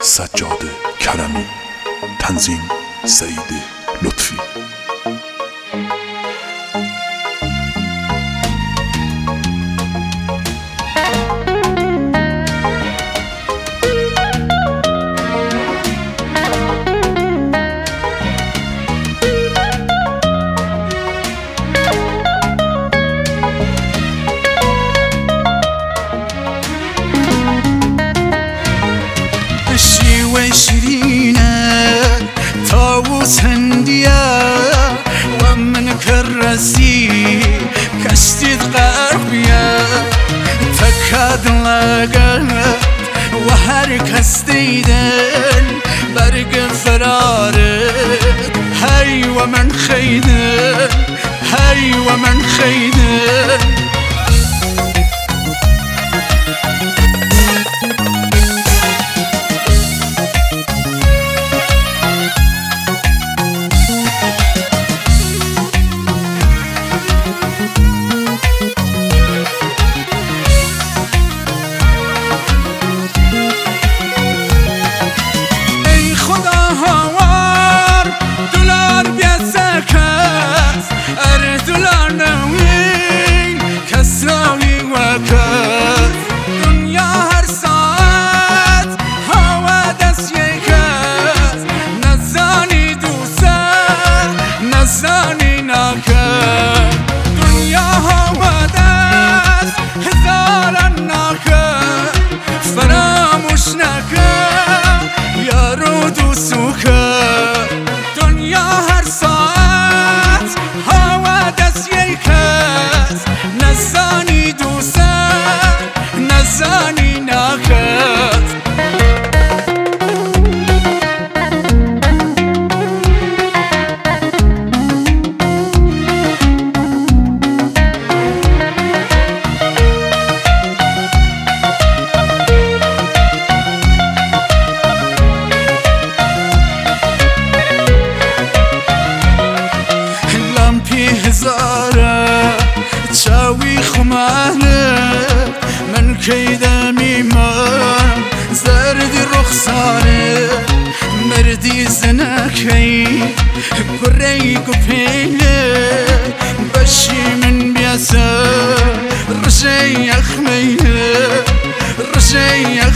سجاد کرمی، تنظیم سعید لطفی. شیوه شیرینه طاووس هندیه و من کرسی کشتید غربیه تکاد لگه و هر کس دیدن برگ فراره هی و من خیدن هی و من خیدن چاوی خمانه من کیدمی من زردی رخصانه مردی زنکی گری گپیله بشی من بیاسه رشی اخمینه رشی